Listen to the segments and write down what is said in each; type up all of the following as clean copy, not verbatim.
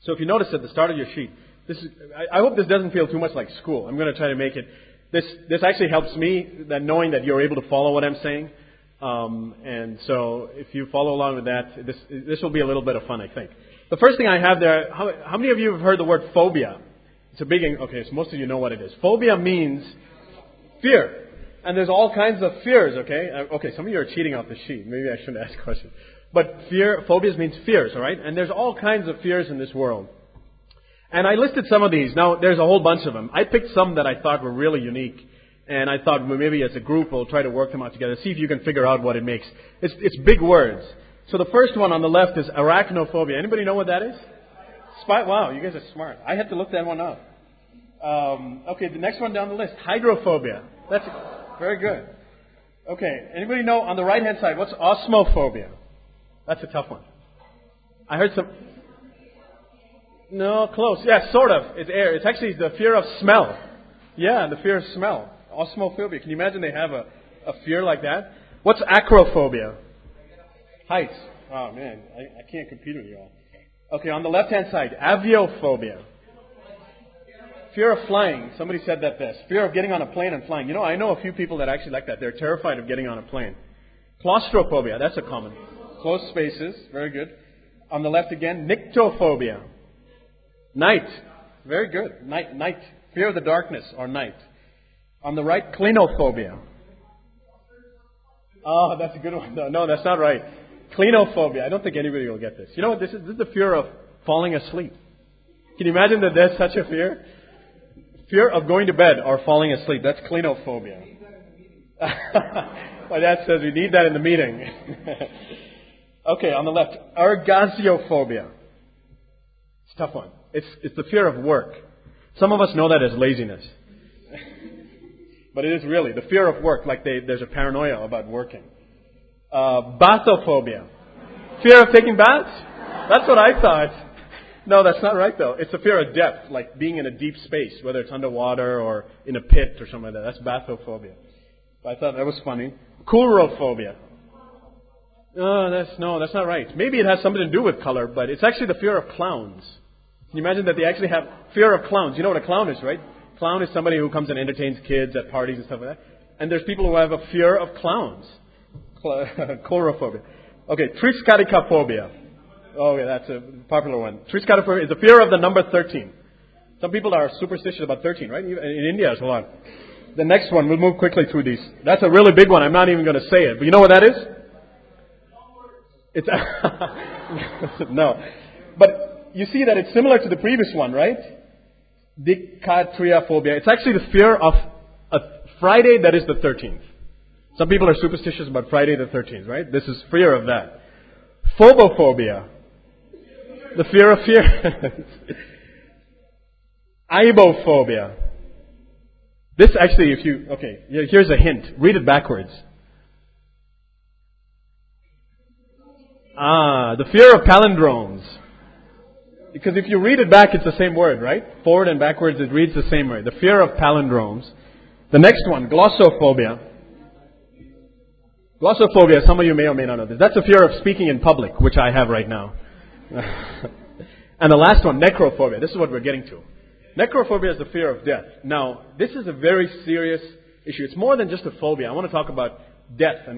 So if you notice at the start of your sheet, I hope this doesn't feel too much like school. I'm going to try to make it. This actually helps me, that knowing that you're able to follow what I'm saying. And so if you follow along with that, this will be a little bit of fun, I think. The first thing I have there, how many of you have heard the word phobia? It's a big, okay, so most of you know what it is. Phobia means fear. And there's all kinds of fears, okay? Okay, some of you are cheating off the sheet. Maybe I shouldn't ask a question. But phobias means fears, all right? And there's all kinds of fears in this world. And I listed some of these. Now, there's a whole bunch of them. I picked some that I thought were really unique. And I thought, well, maybe as a group we'll try to work them out together, see if you can figure out what it makes. It's big words. So the first one on the left is arachnophobia. Anybody know what that is? Wow, you guys are smart. I had to look that one up. Okay, the next one down the list, hydrophobia. That's very good. Okay, anybody know on the right-hand side, what's osmophobia? That's a tough one. I heard some... No, close. Yeah, sort of. It's air. It's actually the fear of smell. Yeah, the fear of smell. Osmophobia. Can you imagine they have a fear like that? What's acrophobia? Heights. Oh, man. I can't compete with you all. Okay, on the left-hand side, aviophobia. Fear of flying. Somebody said that best. Fear of getting on a plane and flying. You know, I know a few people that actually like that. They're terrified of getting on a plane. Claustrophobia. That's a common. Closed spaces. Very good. On the left again, nyctophobia. Night. Very good. Night. Fear of the darkness or night. On the right, clinophobia. Oh, that's a good one. No, that's not right. Clinophobia. I don't think anybody will get this. You know what this is? This is the fear of falling asleep. Can you imagine that there's such a fear? Fear of going to bed or falling asleep. That's clinophobia. My dad says we need that in the meeting. Okay, on the left, ergasiophobia. It's a tough one. It's the fear of work. Some of us know that as laziness. But it is really the fear of work, like there's a paranoia about working. Bathophobia. Fear of taking baths? That's what I thought. No, that's not right though. It's a fear of depth, like being in a deep space, whether it's underwater or in a pit or something like that. That's bathophobia. I thought that was funny. Coulrophobia. No, that's not right. Maybe it has something to do with color, but it's actually the fear of clowns. Can you imagine that they actually have fear of clowns? You know what a clown is, right? Clown is somebody who comes and entertains kids at parties and stuff like that. And there's people who have a fear of clowns. Coulrophobia. Okay, triskaidekaphobia. Oh, yeah, that's a popular one. Triskaidekaphobia is the fear of the number 13. Some people are superstitious about 13, right? In India, there's a lot. The next one, we'll move quickly through these. That's a really big one. I'm not even going to say it. But you know what that is? It's no. But you see that it's similar to the previous one, right? Dicatriaphobia. It's actually the fear of a Friday that is the 13th. Some people are superstitious about Friday the 13th, right? This is fear of that. Phobophobia. The fear of fear. Ibophobia. This actually, here's a hint. Read it backwards. The fear of palindromes. Because if you read it back, it's the same word, right? Forward and backwards, it reads the same way. The fear of palindromes. The next one, glossophobia. Glossophobia, some of you may or may not know this. That's a fear of speaking in public, which I have right now. And the last one, necrophobia. This is what we're getting to. Necrophobia is the fear of death. Now, this is a very serious issue. It's more than just a phobia. I want to talk about death and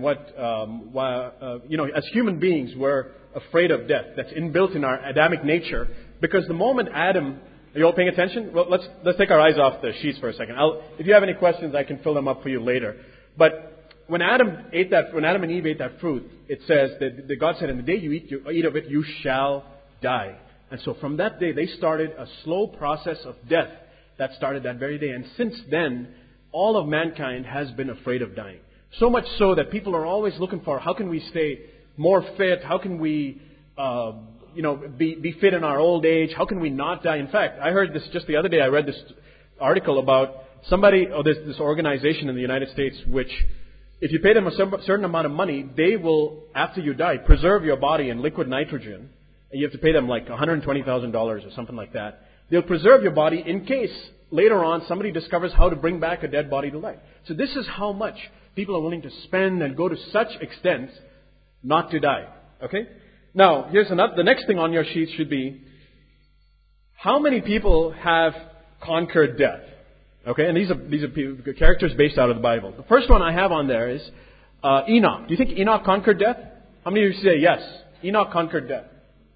as human beings, we're afraid of death. That's inbuilt in our Adamic nature. Because the moment Adam, are you all paying attention? Well, let's take our eyes off the sheets for a second. If you have any questions, I can fill them up for you later. But when Adam and Eve ate that fruit, it says that God said, "In the day you eat of it, you shall die." And so from that day, they started a slow process of death that started that very day. And since then, all of mankind has been afraid of dying. So much so that people are always looking for, how can we stay more fit? How can we, be fit in our old age? How can we not die? In fact, I heard this just the other day. I read this article about this organization in the United States, which, if you pay them a certain amount of money, they will, after you die, preserve your body in liquid nitrogen. And you have to pay them like $120,000 or something like that. They'll preserve your body in case later on somebody discovers how to bring back a dead body to life. So this is how much people are willing to spend and go to such extents not to die. Okay? Now, the next thing on your sheet should be How many people have conquered death? Okay, and these are characters based out of the Bible. The first one I have on there is Enoch. Do you think Enoch conquered death? How many of you say yes? Enoch conquered death.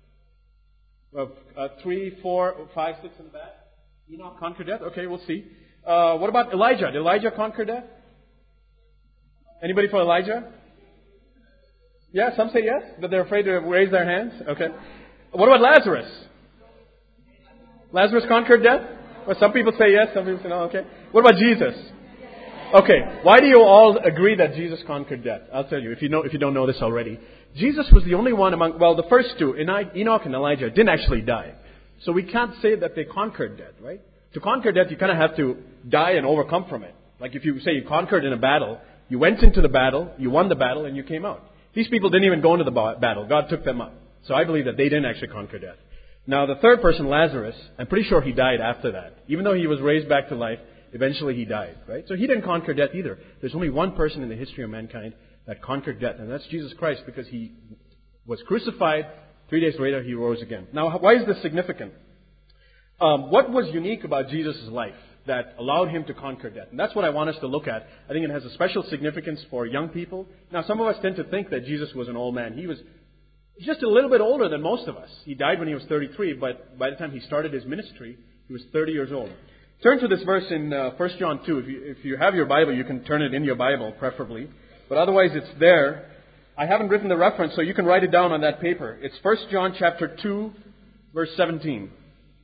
3, 4, 5, 6 in the back. Enoch conquered death. Okay, we'll see. What about Elijah? Did Elijah conquer death? Anybody for Elijah? Yeah, some say yes, but they're afraid to raise their hands. Okay. What about Lazarus? Lazarus conquered death? Well, some people say yes, some people say no. Okay. What about Jesus? Okay. Why do you all agree that Jesus conquered death? I'll tell you if you don't know this already. Jesus was the only one among the first two, Enoch and Elijah, didn't actually die. So we can't say that they conquered death, right? To conquer death, you kind of have to die and overcome from it. Like if you say you conquered in a battle, you went into the battle, you won the battle, and you came out. These people didn't even go into the battle. God took them up. So I believe that they didn't actually conquer death. Now, the third person, Lazarus, I'm pretty sure he died after that. Even though he was raised back to life, eventually he died, right? So he didn't conquer death either. There's only one person in the history of mankind that conquered death, and that's Jesus Christ, because he was crucified. 3 days later, he rose again. Now, why is this significant? What was unique about Jesus' life that allowed him to conquer death? And that's what I want us to look at. I think it has a special significance for young people. Now, some of us tend to think that Jesus was an old man. He was just a little bit older than most of us. He died when he was 33, but by the time he started his ministry, he was 30 years old. Turn to this verse in 1 John 2. If you have your Bible, you can turn it in your Bible, preferably. But otherwise, it's there. I haven't written the reference, so you can write it down on that paper. It's 1 John chapter 2, verse 17.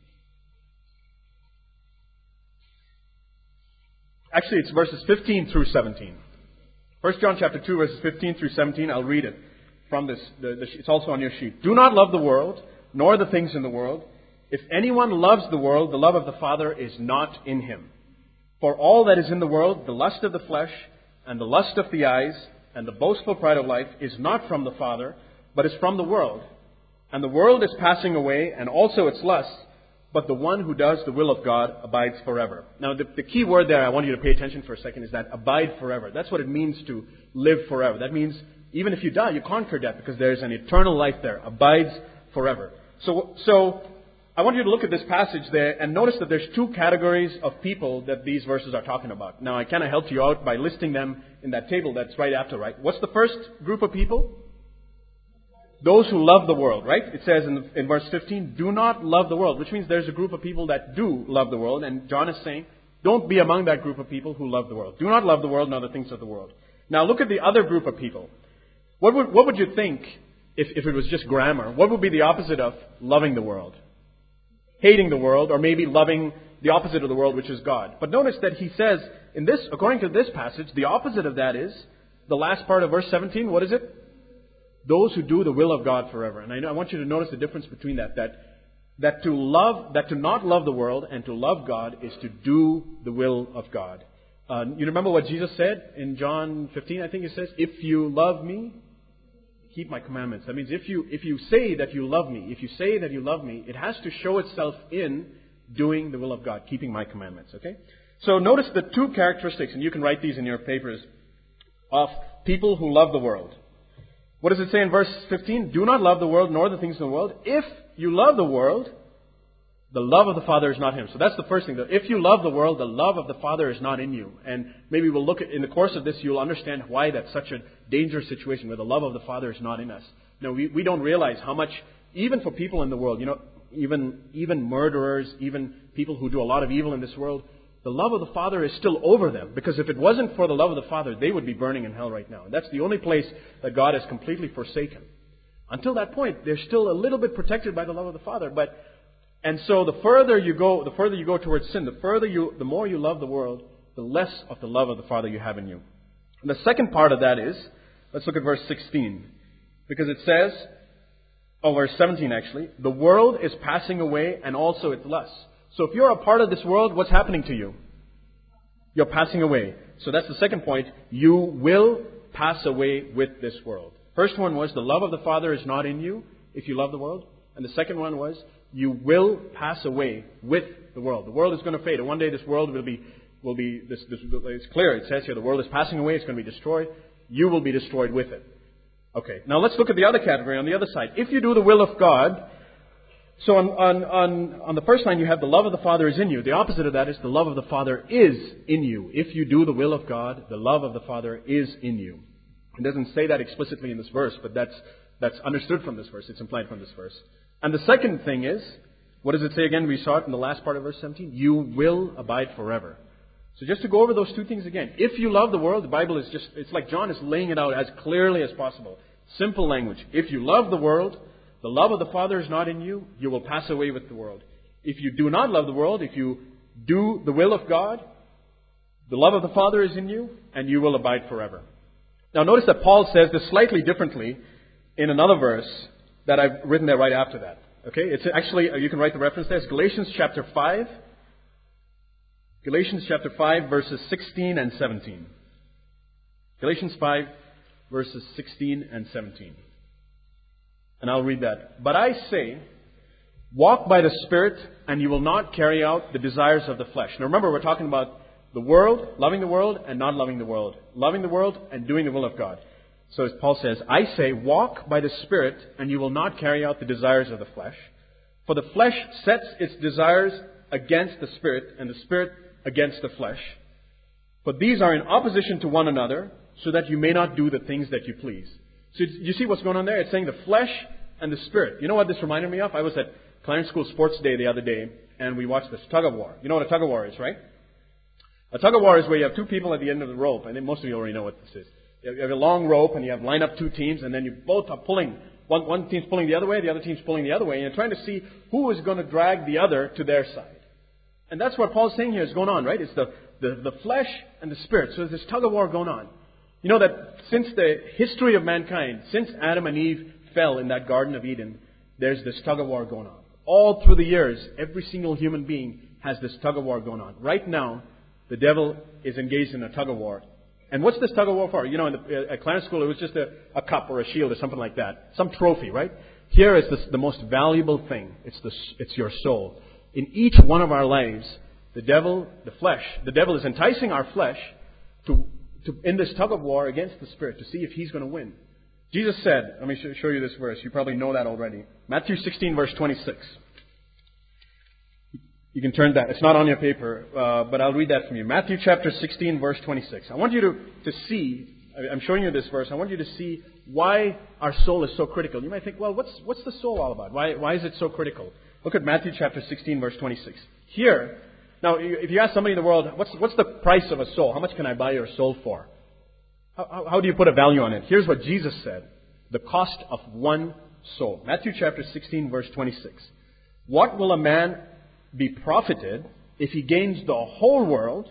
Actually, it's verses 15 through 17. 1 John chapter 2, verses 15 through 17. I'll read it from this. It's also on your sheet. Do not love the world, nor the things in the world. If anyone loves the world, the love of the Father is not in him. For all that is in the world, the lust of the flesh, and the lust of the eyes, and the boastful pride of life, is not from the Father, but is from the world. And the world is passing away, and also its lusts, but the one who does the will of God abides forever. Now, the key word there I want you to pay attention for a second is that abide forever. That's what it means to live forever. That means even if you die, you conquer death because there's an eternal life there. Abides forever. So I want you to look at this passage there and notice that there's two categories of people that these verses are talking about. Now, I kind of helped you out by listing them in that table that's right after, right? What's the first group of people? Those who love the world, right? It says in verse 15, do not love the world, which means there's a group of people that do love the world. And John is saying, don't be among that group of people who love the world. Do not love the world nor the things of the world. Now look at the other group of people. What would you think if it was just grammar? What would be the opposite of loving the world? Hating the world, or maybe loving the opposite of the world, which is God. But notice that he says, according to this passage, the opposite of that is, the last part of verse 17, what is it? Those who do the will of God forever. And I want you to notice the difference between that to not love the world and to love God is to do the will of God. You remember what Jesus said in John 15, I think it says, if you love me, keep my commandments. That means if you say that you love me, it has to show itself in doing the will of God, keeping my commandments. Okay? So notice the two characteristics, and you can write these in your papers, of people who love the world. What does it say in verse 15? Do not love the world nor the things of the world. If you love the world, the love of the Father is not in him. So that's the first thing. If you love the world, the love of the Father is not in you. And maybe we'll look at, in the course of this, you'll understand why that's such a dangerous situation where the love of the Father is not in us. No, we don't realize how much, even for people in the world, even murderers, even people who do a lot of evil in this world, the love of the Father is still over them. Because if it wasn't for the love of the Father, they would be burning in hell right now. And that's the only place that God has completely forsaken. Until that point, they're still a little bit protected by the love of the Father. And so the further you go towards sin, the more you love the world, the less of the love of the Father you have in you. And the second part of that is, let's look at verse 16. Because it says, verse 17 actually, the world is passing away and also its lusts. So if you're a part of this world, what's happening to you? You're passing away. So that's the second point. You will pass away with this world. First one was the love of the Father is not in you if you love the world. And the second one was you will pass away with the world. The world is going to fade. And one day this world will be it's clear. It says here the world is passing away. It's going to be destroyed. You will be destroyed with it. Okay. Now let's look at the other category on the other side. If you do the will of God, So on the first line, you have the love of the Father is in you. The opposite of that is the love of the Father is in you. If you do the will of God, the love of the Father is in you. It doesn't say that explicitly in this verse, but that's understood from this verse. It's implied from this verse. And the second thing is, what does it say again? We saw it in the last part of verse 17. You will abide forever. So just to go over those two things again. If you love the world, the Bible is it's like John is laying it out as clearly as possible. Simple language. If you love the world, the love of the Father is not in you, you will pass away with the world. If you do not love the world, if you do the will of God, the love of the Father is in you, and you will abide forever. Now notice that Paul says this slightly differently in another verse that I've written there right after that. Okay, it's actually, you can write the reference there. It's Galatians chapter 5. Galatians chapter 5 verses 16 and 17. Galatians 5 verses 16 and 17. And I'll read that. But I say, walk by the Spirit, and you will not carry out the desires of the flesh. Now remember, we're talking about the world, loving the world and not loving the world. Loving the world and doing the will of God. So as Paul says, I say, walk by the Spirit, and you will not carry out the desires of the flesh. For the flesh sets its desires against the Spirit, and the Spirit against the flesh. But these are in opposition to one another, so that you may not do the things that you please. So you see what's going on there? It's saying the flesh and the Spirit. You know what this reminded me of? I was at Clarence School Sports Day the other day, and we watched this tug of war. You know what a tug of war is, right? A tug of war is where you have two people at the end of the rope. I think most of you already know what this is. You have a long rope, and you have lined up two teams, and then you both are pulling. One team's pulling the other way, the other team's pulling the other way, and you're trying to see who is going to drag the other to their side. And that's what Paul's saying here is going on, right? It's the flesh and the Spirit. So there's this tug of war going on. You know that since the history of mankind, since Adam and Eve fell in that Garden of Eden, there's this tug of war going on. All through the years, every single human being has this tug of war going on. Right now, the devil is engaged in a tug of war. And what's this tug of war for? You know, at Clarence School, it was just a cup or a shield or something like that. Some trophy, right? Here is the most valuable thing. It's your soul. In each one of our lives, the devil is enticing our flesh to in this tug of war against the Spirit to see if he's going to win. Jesus said, let me show you this verse. You probably know that already. Matthew 16, verse 26. You can turn that. It's not on your paper, but I'll read that from you. Matthew chapter 16, verse 26. I want you to see, I'm showing you this verse, I want you to see why our soul is so critical. You might think, well, what's the soul all about? Why is it so critical? Look at Matthew chapter 16, verse 26. Here, now, if you ask somebody in the world, what's the price of a soul? How much can I buy your soul for? How do you put a value on it? Here's what Jesus said. The cost of one soul. Matthew chapter 16, verse 26. What will a man be profited if he gains the whole world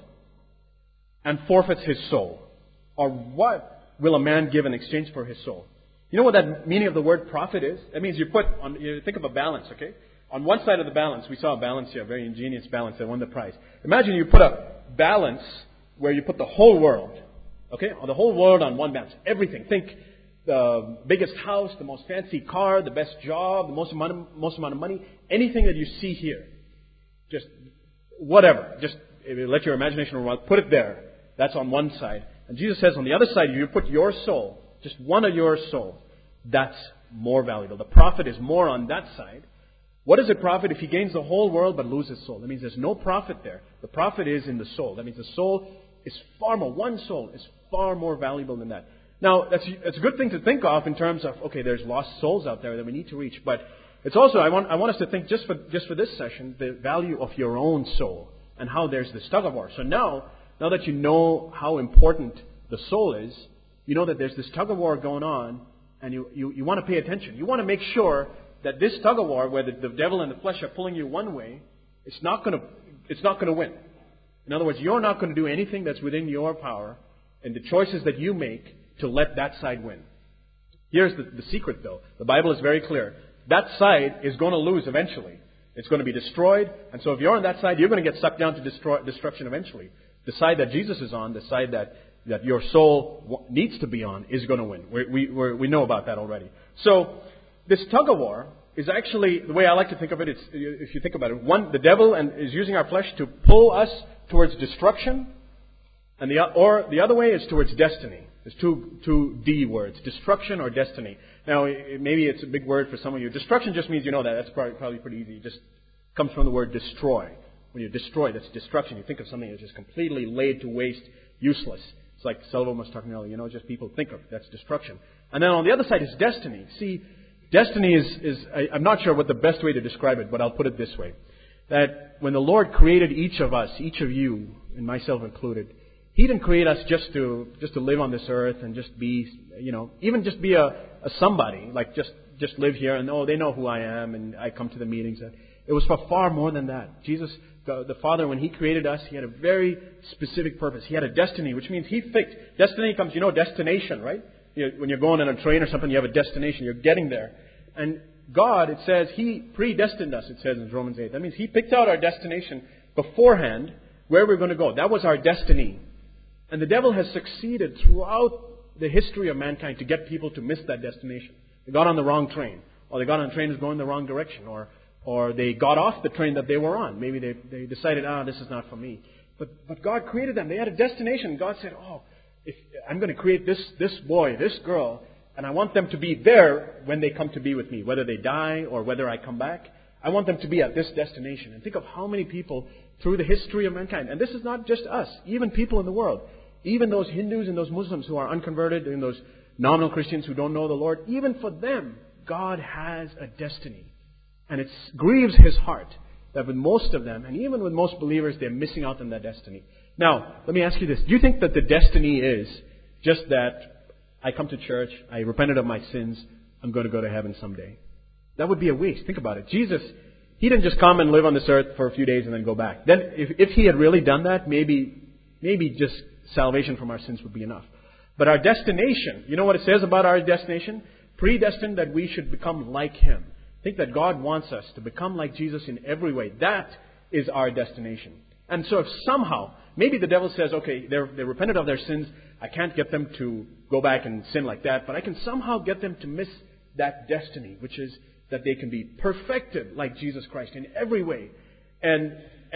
and forfeits his soul? Or what will a man give in exchange for his soul? You know what that meaning of the word profit is? That means you think of a balance, okay? On one side of the balance, we saw a balance here, a very ingenious balance that won the prize. Imagine you put a balance where you put the whole world, okay? Or the whole world on one balance. Everything. Think the biggest house, the most fancy car, the best job, the most amount of money, anything that you see here. Just whatever. Just let your imagination run. Put it there. That's on one side. And Jesus says on the other side, you put your soul, just one of your soul. That's more valuable. The profit is more on that side. What does it profit if he gains the whole world but loses his soul? That means there's no profit there. The profit is in the soul. That means the soul is one soul is far more valuable than that. Now, that's a good thing to think of in terms of, okay, there's lost souls out there that we need to reach. But it's also, I want us to think just for this session, the value of your own soul and how there's this tug of war. So now that you know how important the soul is, you know that there's this tug of war going on, and you want to pay attention. You want to make sure that this tug of war, where the devil and the flesh are pulling you one way, it's not going to win. In other words, you're not going to do anything that's within your power and the choices that you make to let that side win. Here's the secret, though. The Bible is very clear. That side is going to lose eventually. It's going to be destroyed. And so if you're on that side, you're going to get sucked down to destruction eventually. The side that Jesus is on, the side that your soul needs to be on, is going to win. We know about that already. So this tug of war is actually, the way I like to think of it, if you think about it, the devil is using our flesh to pull us towards destruction, and the other way is towards destiny. There's two D words, destruction or destiny. Now, maybe it's a big word for some of you. Destruction just means you know that. That's probably pretty easy. It just comes from the word destroy. When you destroy, that's destruction. You think of something that's just completely laid to waste, useless. It's like Sullivan was talking earlier, just people think of it. That's destruction. And then on the other side is destiny. See, destiny is I'm not sure what the best way to describe it, but I'll put it this way. That when the Lord created each of us, each of you, and myself included, He didn't create us just to live on this earth and just be, even just be a somebody, like just live here and they know who I am and I come to the meetings. It was for far more than that. Jesus, the Father, when He created us, He had a very specific purpose. He had a destiny, which means He fixed. Destiny comes, destination, right? When you're going on a train or something, you have a destination. You're getting there. And God, it says, He predestined us, it says in Romans 8. That means He picked out our destination beforehand, where we're going to go. That was our destiny. And the devil has succeeded throughout the history of mankind to get people to miss that destination. They got on the wrong train. Or they got on a train that's going the wrong direction. Or they got off the train that they were on. Maybe they decided, this is not for me. But God created them. They had a destination. God said, if I'm going to create this boy, this girl, and I want them to be there when they come to be with me, whether they die or whether I come back. I want them to be at this destination. And think of how many people through the history of mankind, and this is not just us, even people in the world, even those Hindus and those Muslims who are unconverted and those nominal Christians who don't know the Lord, even for them, God has a destiny. And it grieves His heart that with most of them, and even with most believers, they're missing out on that destiny. Now, let me ask you this. Do you think that the destiny is just that I come to church, I repented of my sins, I'm going to go to heaven someday? That would be a waste. Think about it. Jesus, He didn't just come and live on this earth for a few days and then go back. Then if He had really done that, maybe just salvation from our sins would be enough. But our destination, you know what it says about our destination? Predestined that we should become like Him. Think that God wants us to become like Jesus in every way. That is our destination. And so if somehow, maybe the devil says, okay, they repented of their sins, I can't get them to go back and sin like that, but I can somehow get them to miss that destiny, which is that they can be perfected like Jesus Christ in every way. And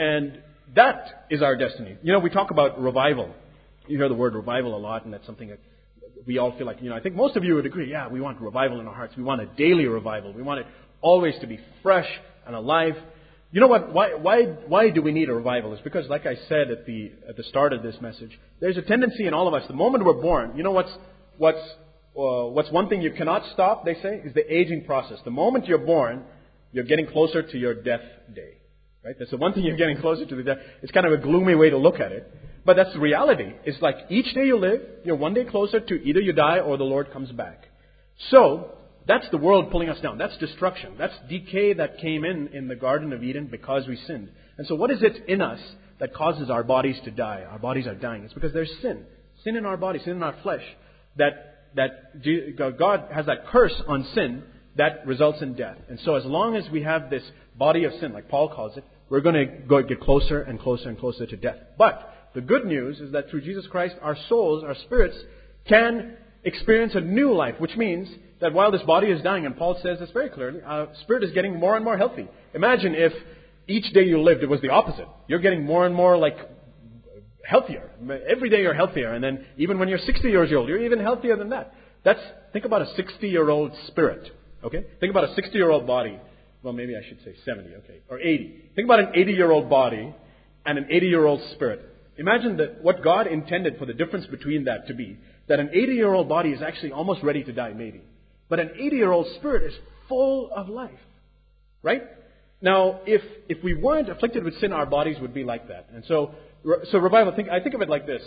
that is our destiny. We talk about revival. You hear the word revival a lot, and that's something that we all feel like, I think most of you would agree, yeah, we want revival in our hearts. We want a daily revival. We want it always to be fresh and alive. You know what? Why do we need a revival? It's because, like I said at the start of this message, there's a tendency in all of us. The moment we're born, what's one thing you cannot stop? They say is the aging process. The moment you're born, you're getting closer to your death day. Right? That's the one thing you're getting closer to the death. It's kind of a gloomy way to look at it, but that's the reality. It's like each day you live, you're one day closer to either you die or the Lord comes back. So that's the world pulling us down. That's destruction. That's decay that came in the Garden of Eden because we sinned. And so what is it in us that causes our bodies to die? Our bodies are dying. It's because there's sin. Sin in our body, sin in our flesh. That God has that curse on sin that results in death. And so as long as we have this body of sin, like Paul calls it, we're going to get closer and closer and closer to death. But the good news is that through Jesus Christ, our souls, our spirits, can experience a new life, which means that while this body is dying, and Paul says this very clearly, our spirit is getting more and more healthy. Imagine if each day you lived, it was the opposite. You're getting more and more healthier. Every day you're healthier. And then even when you're 60 years old, you're even healthier than that. Think about a 60-year-old spirit. Okay? Think about a 60-year-old body. Well, maybe I should say 70, okay? Or 80. Think about an 80-year-old body and an 80-year-old spirit. Imagine that what God intended for the difference between that to be, that an 80-year-old body is actually almost ready to die, maybe. But an 80-year-old spirit is full of life. Right? Now, if we weren't afflicted with sin, our bodies would be like that. And so revival, I think of it like this.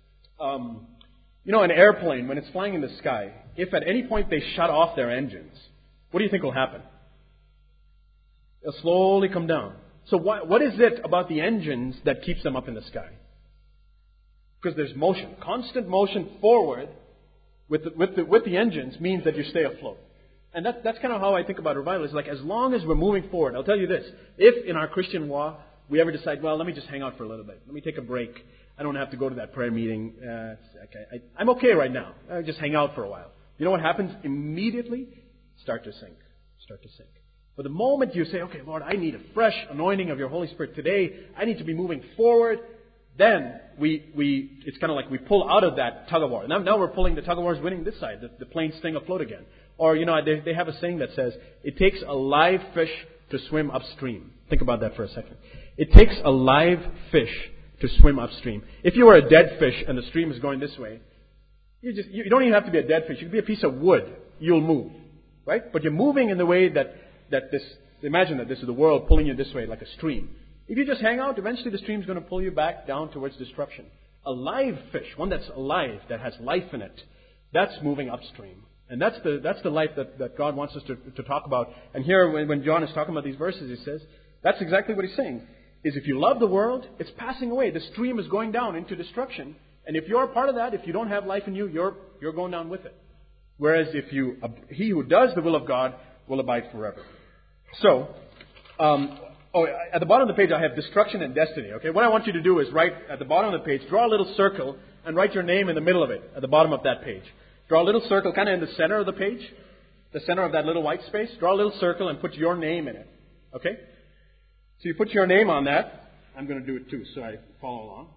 An airplane, when it's flying in the sky, if at any point they shut off their engines, what do you think will happen? They'll slowly come down. So what is it about the engines that keeps them up in the sky? Because there's motion. Constant motion forward with the engines means that you stay afloat. And that's kind of how I think about revival. It's like as long as we're moving forward, I'll tell you this. If in our Christian walk we ever decide, well, let me just hang out for a little bit. Let me take a break. I don't have to go to that prayer meeting. I'm okay right now. I'll just hang out for a while. You know what happens immediately? Start to sink. But the moment you say, okay, Lord, I need a fresh anointing of your Holy Spirit today. I need to be moving forward. then it's kind of like we pull out of that tug of war. Now we're pulling, the tug of war is winning this side. The plane's staying afloat again. Or, they have a saying that says, it takes a live fish to swim upstream. Think about that for a second. It takes a live fish to swim upstream. If you were a dead fish and the stream is going this way, you don't even have to be a dead fish. You could be a piece of wood. You'll move. Right? But you're moving in the way that this, imagine that this is the world pulling you this way like a stream. If you just hang out, eventually the stream's going to pull you back down towards destruction. A live fish, one that's alive, that has life in it, that's moving upstream. And that's the life that God wants us to talk about. And here, when John is talking about these verses, he says, that's exactly what he's saying. Is if you love the world, it's passing away. The stream is going down into destruction. And if you're a part of that, if you don't have life in you, you're going down with it. Whereas he who does the will of God will abide forever. So, at the bottom of the page I have destruction and destiny. Okay, what I want you to do is write at the bottom of the page, draw a little circle and write your name in the middle of it, at the bottom of that page. Draw a little circle kind of in the center of the page, the center of that little white space. Draw a little circle and put your name in it. Okay? So you put your name on that. I'm going to do it too, so I follow along.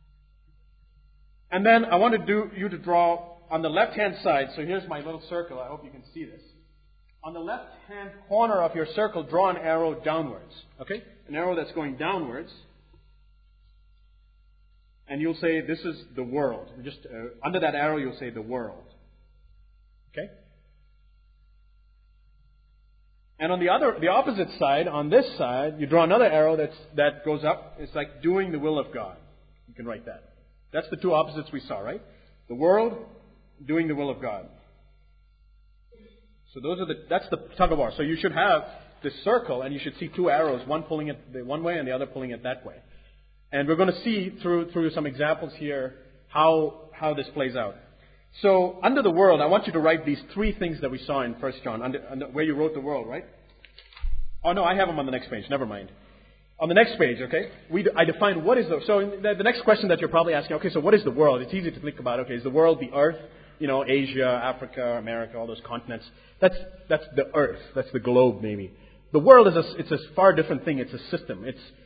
And then I want you to draw on the left-hand side. So here's my little circle. I hope you can see this. On the left-hand corner of your circle, draw an arrow downwards. Okay? An arrow that's going downwards. And you'll say, this is the world. Just under that arrow, you'll say the world. Okay? And on the opposite side, on this side, you draw another arrow that goes up. It's like doing the will of God. You can write that. That's the two opposites we saw, right? The world, doing the will of God. So that's the tug of war. So you should have this circle, and you should see two arrows, one pulling it one way and the other pulling it that way. And we're going to see through some examples here how this plays out. So under the world, I want you to write these three things that we saw in 1 John, under where you wrote the world, right? Oh no, I have them on the next page. Never mind. On the next page, okay, I define what is the next question that you're probably asking, okay, so what is the world? It's easy to think about, okay, is the world the earth? Asia, Africa, America, all those continents. That's the earth. That's the globe, maybe. The world it's a far different thing. It's a system.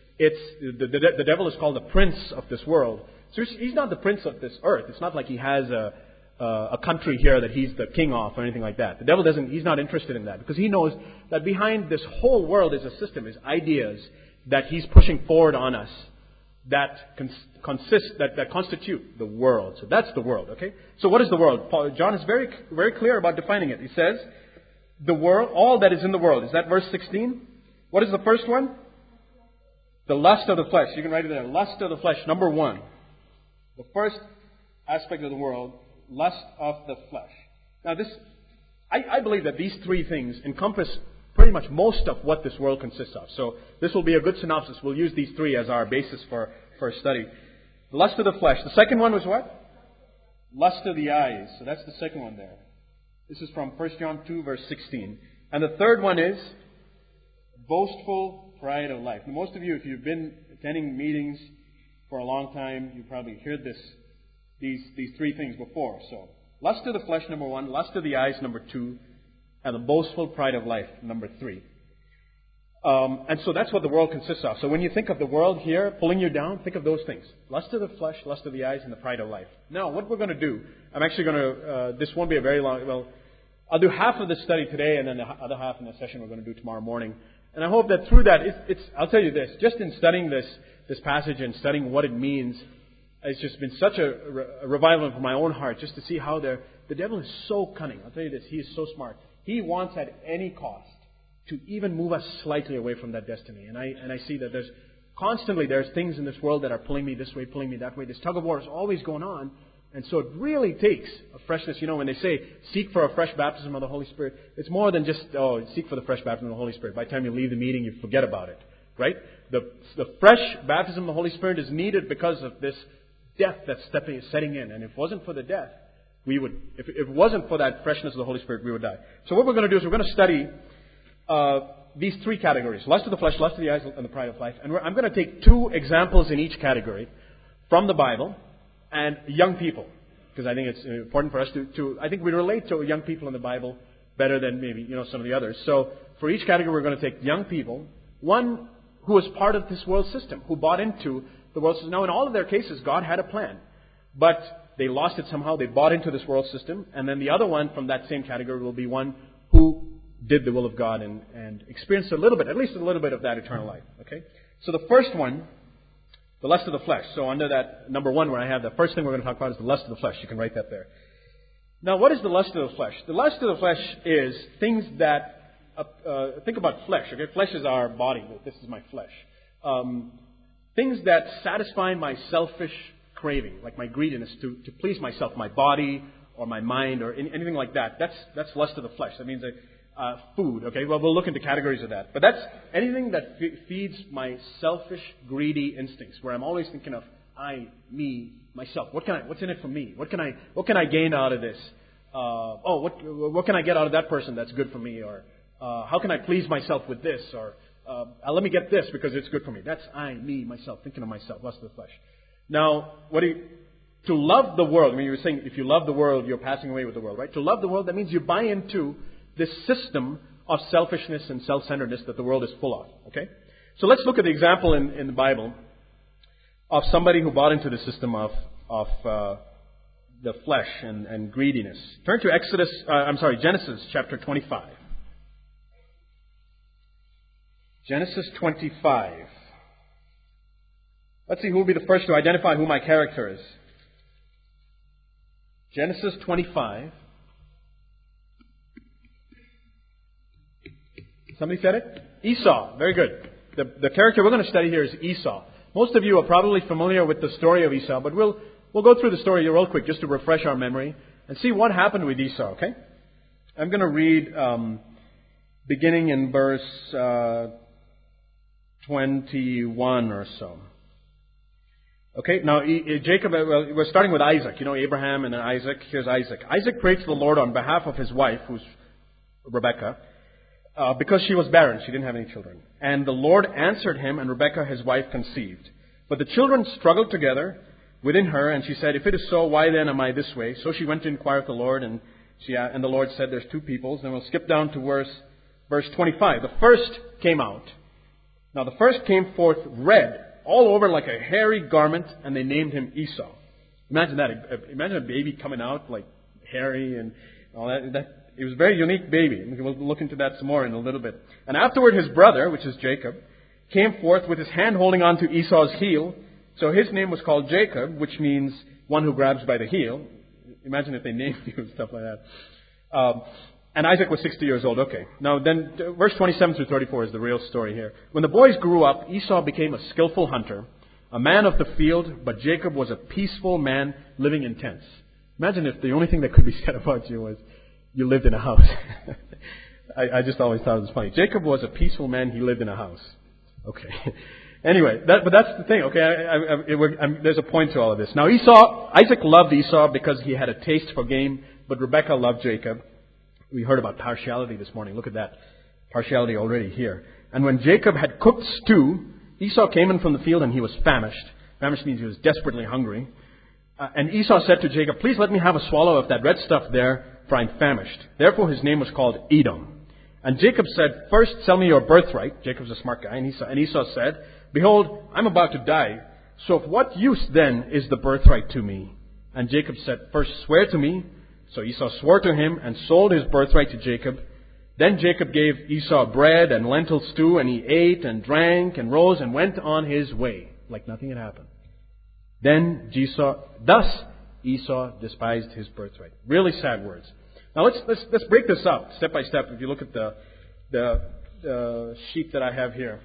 The devil is called the prince of this world. So he's not the prince of this earth. It's not like he has a country here that he's the king of or anything like that. The devil he's not interested in that, because he knows that behind this whole world is a system, is ideas that he's pushing forward on us that constitute the world. So that's the world, okay? So what is the world? John is very, very clear about defining it. He says, the world, all that is in the world. Is that verse 16? What is the first one? The lust of the flesh. You can write it there. Lust of the flesh, number one. The first aspect of the world, lust of the flesh. Now I believe that these three things encompass pretty much most of what this world consists of. So this will be a good synopsis. We'll use these three as our basis for study. Lust of the flesh. The second one was what? Lust of the eyes. So that's the second one there. This is from 1 John 2, verse 16. And the third one is boastful pride of life. Now, most of you, if you've been attending meetings for a long time, you probably heard these three things before. So, lust of the flesh, number one. Lust of the eyes, number two. And the boastful pride of life, number three. And so that's what the world consists of. So when you think of the world here pulling you down, think of those things. Lust of the flesh, lust of the eyes, and the pride of life. Now, what we're going to do, I'm actually going to, this won't be a very long, I'll do half of this study today, and then the other half in the session we're going to do tomorrow morning. And I hope that through that, I'll tell you this, just in studying this passage and studying what it means, it's just been such a revival for my own heart, just to see how the devil is so cunning. I'll tell you this, he is so smart. He wants at any cost to even move us slightly away from that destiny. And I see that there's things in this world that are pulling me this way, pulling me that way. This tug of war is always going on. And so it really takes a freshness. When they say, seek for a fresh baptism of the Holy Spirit, it's more than just, seek for the fresh baptism of the Holy Spirit. By the time you leave the meeting, you forget about it. Right? The fresh baptism of the Holy Spirit is needed because of this death that's setting in. And if it wasn't for the death, if it wasn't for that freshness of the Holy Spirit, we would die. So what we're going to do is we're going to study these three categories. Lust of the flesh, lust of the eyes, and the pride of life. And I'm going to take two examples in each category from the Bible and young people. Because I think it's important for us I think we relate to young people in the Bible better than maybe, some of the others. So for each category, we're going to take young people. One who was part of this world system, who bought into the world system. Now, in all of their cases, God had a plan. But they lost it somehow. They bought into this world system. And then the other one from that same category will be one who did the will of God and experienced a little bit, at least a little bit of that eternal life. Okay? So the first one, the lust of the flesh. So under that number 1 where I have the first thing we're going to talk about is the lust of the flesh. You can write that there. Now, what is the lust of the flesh? The lust of the flesh is things that, think about flesh. Okay? Flesh is our body. This is my flesh. Things that satisfy my selfish craving, like my greediness to please myself, my body or my mind or anything like that. That's lust of the flesh. That means food. Okay, well, we'll look into categories of that. But that's anything that feeds my selfish, greedy instincts, where I'm always thinking of I, me, myself. What's in it for me? What can I gain out of this? What can I get out of that person that's good for me? Or how can I please myself with this? Or let me get this because it's good for me. That's I, me, myself, thinking of myself. Lust of the flesh. Now, to love the world, I mean, you were saying if you love the world, you're passing away with the world, right? To love the world, that means you buy into this system of selfishness and self-centeredness that the world is full of, okay? So let's look at the example in the Bible of somebody who bought into the system of the flesh and greediness. Turn to Genesis chapter 25. Genesis 25. Let's see who will be the first to identify who my character is. Genesis 25. Somebody said it? Esau. Very good. The character we're going to study here is Esau. Most of you are probably familiar with the story of Esau, but we'll go through the story real quick just to refresh our memory and see what happened with Esau, okay? I'm going to read beginning in verse 21 or so. Okay, now Jacob, we're starting with Isaac. You know Abraham and then Isaac. Here's Isaac. Isaac prayed to the Lord on behalf of his wife, who's Rebekah, because she was barren. She didn't have any children. And the Lord answered him, and Rebekah, his wife, conceived. But the children struggled together within her, and she said, "If it is so, why then am I this way?" So she went to inquire of the Lord, and the Lord said, "There's two peoples." And we'll skip down to verse 25. The first came out. Now the first came forth red, all over like a hairy garment, and they named him Esau. Imagine that. Imagine a baby coming out like hairy and all that. It was a very unique baby. We'll look into that some more in a little bit. And afterward his brother, which is Jacob, came forth with his hand holding on to Esau's heel. So his name was called Jacob, which means one who grabs by the heel. Imagine if they named you and stuff like that. And Isaac was 60 years old. Okay. Now then, verse 27 through 34 is the real story here. When the boys grew up, Esau became a skillful hunter, a man of the field, but Jacob was a peaceful man living in tents. Imagine if the only thing that could be said about you was you lived in a house. I just always thought it was funny. Jacob was a peaceful man. He lived in a house. Okay. Anyway, but that's the thing. Okay, there's a point to all of this. Now Isaac loved Esau because he had a taste for game, but Rebekah loved Jacob. We heard about partiality this morning. Look at that. Partiality already here. And when Jacob had cooked stew, Esau came in from the field and he was famished. Famished means he was desperately hungry. And Esau said to Jacob, "Please let me have a swallow of that red stuff there, for I'm famished." Therefore his name was called Edom. And Jacob said, "First sell me your birthright." Jacob's a smart guy. And Esau said, "Behold, I'm about to die. So of what use then is the birthright to me?" And Jacob said, "First swear to me." So Esau swore to him and sold his birthright to Jacob. Then Jacob gave Esau bread and lentil stew, and he ate and drank and rose and went on his way, like nothing had happened. Thus Esau despised his birthright. Really sad words. Now let's break this up step by step. If you look at the sheet that I have here.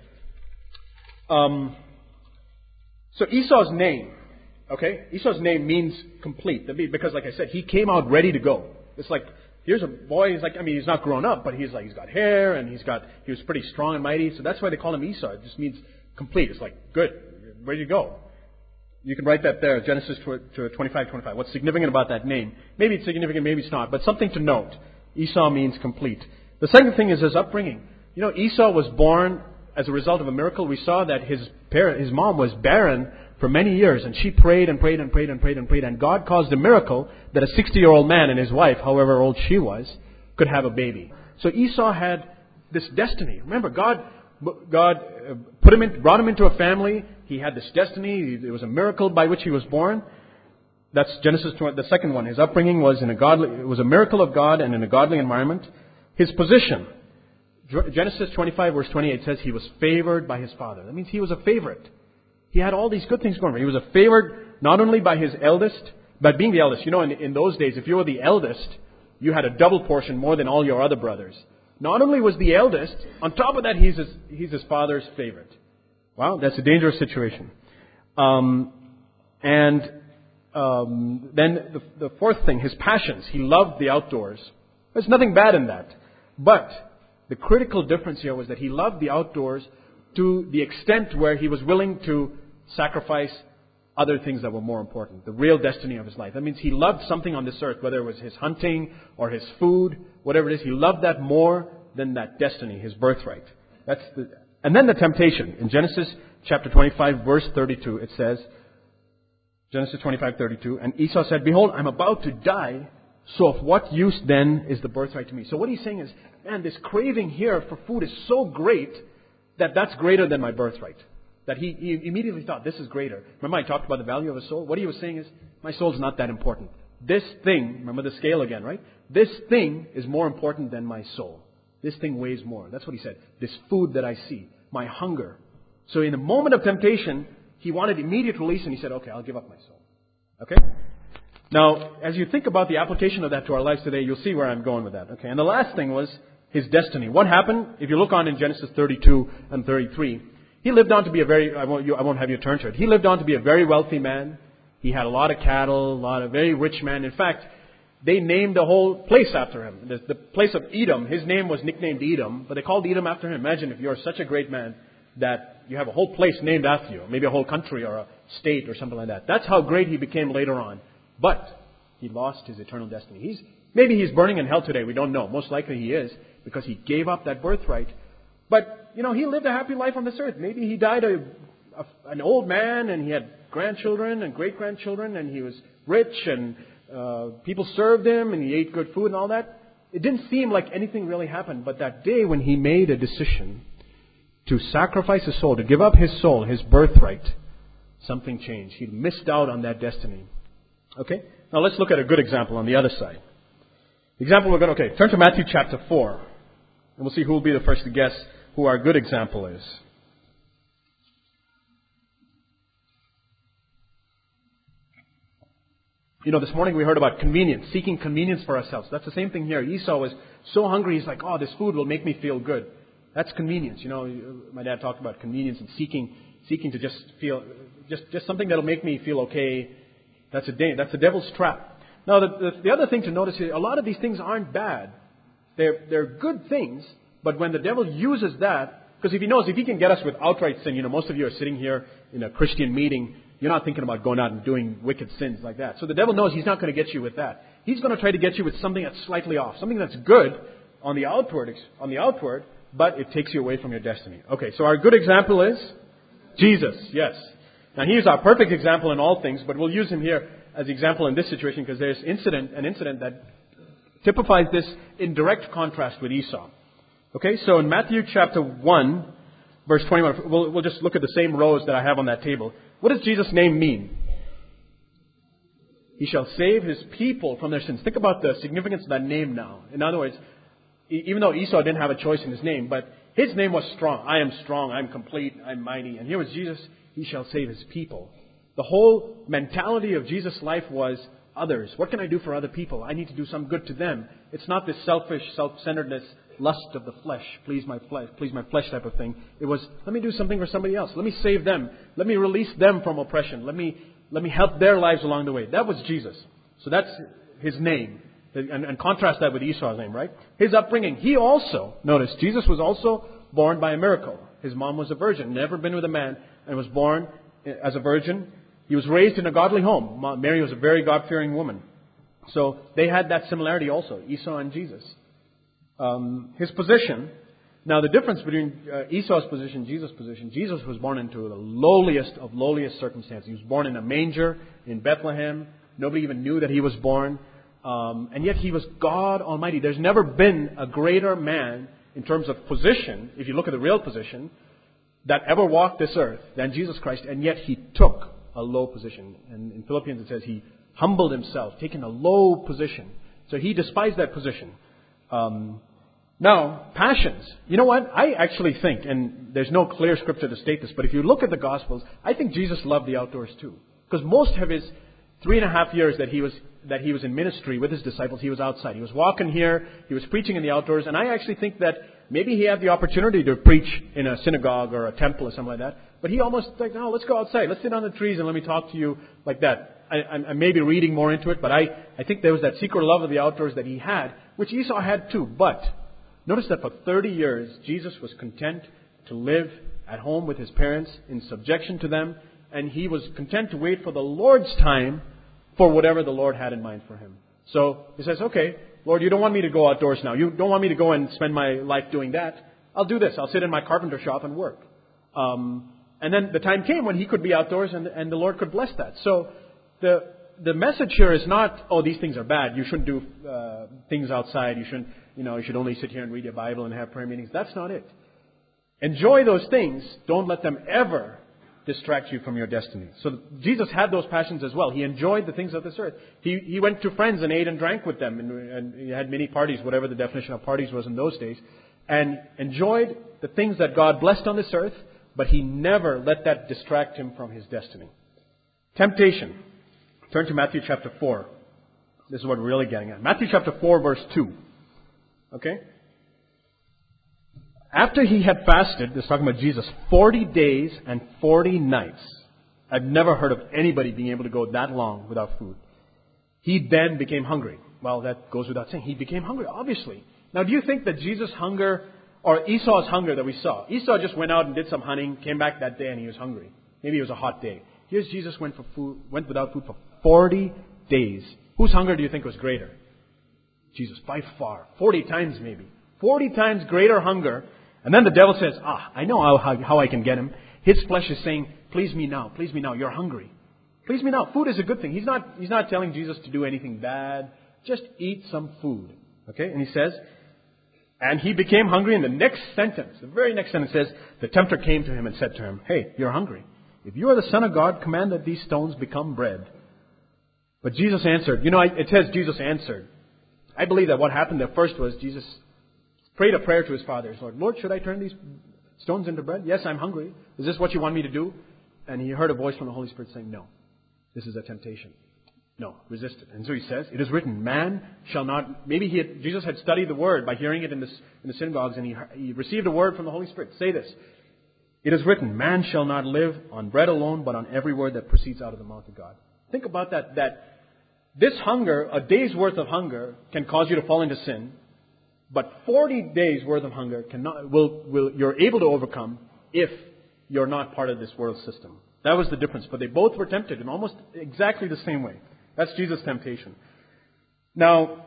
So Esau's name. Okay? Esau's name means complete. Because like I said, he came out ready to go. It's like, here's a boy, he's not grown up, but he's got hair and he was pretty strong and mighty. So that's why they call him Esau. It just means complete. It's like, good, ready to go. You can write that there, Genesis 25:25. What's significant about that name? Maybe it's significant, maybe it's not, but something to note. Esau means complete. The second thing is his upbringing. You know, Esau was born as a result of a miracle. We saw that his mom was barren for many years, and she prayed and prayed and prayed and prayed and prayed, and God caused a miracle that a 60-year-old man and his wife, however old she was, could have a baby. So Esau had this destiny. Remember, God brought him into a family. He had this destiny. It was a miracle by which he was born. That's Genesis 20, the second one. His upbringing was it was a miracle of God and in a godly environment. His position. Genesis 25 verse 28 says he was favored by his father. That means he was a favorite. He had all these good things going for him. He was a favored not only by his eldest, but being the eldest. You know, in those days, if you were the eldest, you had a double portion more than all your other brothers. Not only was the eldest, on top of that, he's his father's favorite. Wow, that's a dangerous situation. Then the fourth thing, his passions. He loved the outdoors. There's nothing bad in that. But the critical difference here was that he loved the outdoors to the extent where he was willing to sacrifice other things that were more important, the real destiny of his life. That means he loved something on this earth, whether it was his hunting or his food, whatever it is. He loved that more than that destiny, his birthright. And then the temptation. In Genesis chapter 25, verse 32, it says, Genesis 25:32, and Esau said, "Behold, I'm about to die, so of what use then is the birthright to me?" So what he's saying is, man, this craving here for food is so great that that's greater than my birthright. That he immediately thought, this is greater. Remember I talked about the value of a soul? What he was saying is, my soul's not that important. This thing, remember the scale again, right? This thing is more important than my soul. This thing weighs more. That's what he said. This food that I see, my hunger. So in the moment of temptation, he wanted immediate release and he said, okay, I'll give up my soul. Okay? Now, as you think about the application of that to our lives today, you'll see where I'm going with that. Okay? And the last thing was his destiny. What happened? If you look on in Genesis 32 and 33, he lived on to be I won't have you turn to it. He lived on to be a very wealthy man. He had a lot of cattle, a very rich man. In fact, they named the whole place after him. The place of Edom, his name was nicknamed Edom, but they called Edom after him. Imagine if you're such a great man that you have a whole place named after you, maybe a whole country or a state or something like that. That's how great he became later on. But he lost his eternal destiny. Maybe he's burning in hell today. We don't know. Most likely he is, because he gave up that birthright. But, he lived a happy life on this earth. Maybe he died an old man and he had grandchildren and great-grandchildren and he was rich and people served him and he ate good food and all that. It didn't seem like anything really happened. But that day when he made a decision to sacrifice his soul, to give up his soul, his birthright, something changed. He missed out on that destiny. Okay? Now let's look at a good example on the other side. The example turn to Matthew chapter 4. And we'll see who will be the first to guess who our good example is. This morning we heard about convenience, seeking convenience for ourselves. That's the same thing here. Esau was so hungry, he's like, this food will make me feel good. That's convenience. My dad talked about convenience and seeking to just feel, just something that'll make me feel okay. That's the devil's trap. Now, the other thing to notice here, a lot of these things aren't bad. They're good things, but when the devil uses that, because if he can get us with outright sin, most of you are sitting here in a Christian meeting, you're not thinking about going out and doing wicked sins like that. So the devil knows he's not going to get you with that. He's going to try to get you with something that's slightly off, something that's good on the outward, but it takes you away from your destiny. Okay, so our good example is Jesus, yes. Now he is our perfect example in all things, but we'll use him here as example in this situation because there's an incident that typifies this in direct contrast with Esau. Okay, so in Matthew chapter 1, verse 21, we'll just look at the same rows that I have on that table. What does Jesus' name mean? He shall save his people from their sins. Think about the significance of that name now. In other words, even though Esau didn't have a choice in his name, but his name was strong. I am strong, I'm complete, I'm mighty. And here was Jesus, he shall save his people. The whole mentality of Jesus' life was others. What can I do for other people? I need to do some good to them. It's not this selfish, self-centeredness, lust of the flesh, please my flesh type of thing. It was, let me do something for somebody else. Let me save them. Let me release them from oppression. Let me help their lives along the way. That was Jesus. So that's his name. And contrast that with Esau's name, right? His upbringing. Notice, Jesus was also born by a miracle. His mom was a virgin, never been with a man, and was born as a virgin. He was raised in a godly home. Mary was a very God-fearing woman. So they had that similarity also, Esau and Jesus. His position. Now the difference between Esau's position and Jesus' position, Jesus was born into the lowliest of lowliest circumstances. He was born in a manger in Bethlehem. Nobody even knew that he was born. And yet he was God Almighty. There's never been a greater man in terms of position, if you look at the real position, that ever walked this earth than Jesus Christ, and yet He took a low position. And in Philippians it says He humbled Himself, taking a low position. So He despised that position. Now, passions. You know what? I actually think, and there's no clear scripture to state this, but if you look at the Gospels, I think Jesus loved the outdoors too. Because most of His 3.5 years that he was in ministry with His disciples, He was outside. He was walking here, He was preaching in the outdoors, and I actually think that maybe He had the opportunity to preach in a synagogue or a temple or something like that. But He almost like, no, let's go outside. Let's sit on the trees and let me talk to you like that. I may be reading more into it, but I think there was that secret love of the outdoors that He had, which Esau had too. But notice that for 30 years, Jesus was content to live at home with His parents in subjection to them, and He was content to wait for the Lord's time for whatever the Lord had in mind for Him. So He says, okay, Lord, You don't want me to go outdoors now. You don't want me to go and spend my life doing that. I'll do this. I'll sit in my carpenter shop and work. And then the time came when He could be outdoors and the Lord could bless that. So the message here is not, oh, these things are bad. You shouldn't do things outside. You should only sit here and read your Bible and have prayer meetings. That's not it. Enjoy those things. Don't let them ever distract you from your destiny. So Jesus had those passions as well. He enjoyed the things of this earth. He went to friends and ate and drank with them, and He had many parties, whatever the definition of parties was in those days, and enjoyed the things that God blessed on this earth, but He never let that distract Him from His destiny. Temptation. Turn to Matthew chapter 4. This is what we're really getting at. Matthew chapter 4, verse 2. Okay? After He had fasted, this is talking about Jesus, 40 days and 40 nights. I've never heard of anybody being able to go that long without food. He then became hungry. Well, that goes without saying. He became hungry, obviously. Now, do you think that Jesus' hunger, or Esau's hunger that we saw, Esau just went out and did some hunting, came back that day and he was hungry. Maybe it was a hot day. Here's Jesus went without food for 40 days. Whose hunger do you think was greater? Jesus, by far. 40 times maybe. 40 times greater hunger. And then the devil says, I know how I can get him. His flesh is saying, please me now, you're hungry. Please me now. Food is a good thing. He's not telling Jesus to do anything bad. Just eat some food. Okay? And He says, and He became hungry. In the next sentence, the very next sentence says, the tempter came to Him and said to Him, hey, you're hungry. If you are the Son of God, command that these stones become bread. But Jesus answered. It says Jesus answered. I believe that what happened there first was Jesus prayed a prayer to His Father. He said, Lord, should I turn these stones into bread? Yes, I'm hungry. Is this what You want me to do? And He heard a voice from the Holy Spirit saying, no, this is a temptation. No, resist it. And so He says, it is written, man shall not... Maybe Jesus had studied the Word by hearing it in the synagogues, and he received a word from the Holy Spirit. Say this. It is written, man shall not live on bread alone, but on every word that proceeds out of the mouth of God. Think about that this hunger, a day's worth of hunger, can cause you to fall into sin. But 40 days worth of hunger you're able to overcome if you're not part of this world system. That was the difference. But they both were tempted in almost exactly the same way. That's Jesus' temptation. Now,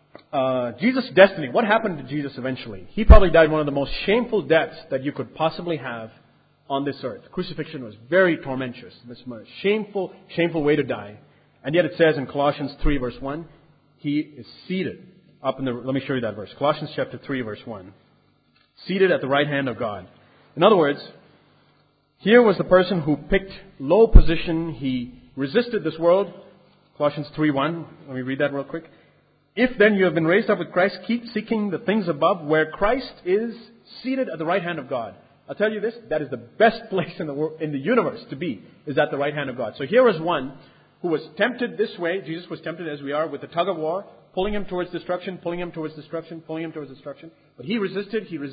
Jesus' destiny. What happened to Jesus eventually? He probably died one of the most shameful deaths that you could possibly have on this earth. Crucifixion was very tormentous. This was a shameful way to die. And yet it says in Colossians 3 verse 1, He is seated let me show you that verse. Colossians chapter 3 verse 1. Seated at the right hand of God. In other words, here was the person who picked low position. He resisted this world. Colossians 3:1. Let me read that real quick. If then you have been raised up with Christ, keep seeking the things above where Christ is seated at the right hand of God. I'll tell you this, that is the best place in the world, in the universe to be, is at the right hand of God. So here is one who was tempted this way. Jesus was tempted as we are with the tug of war, pulling him towards destruction, pulling him towards destruction, pulling him towards destruction. But he resisted through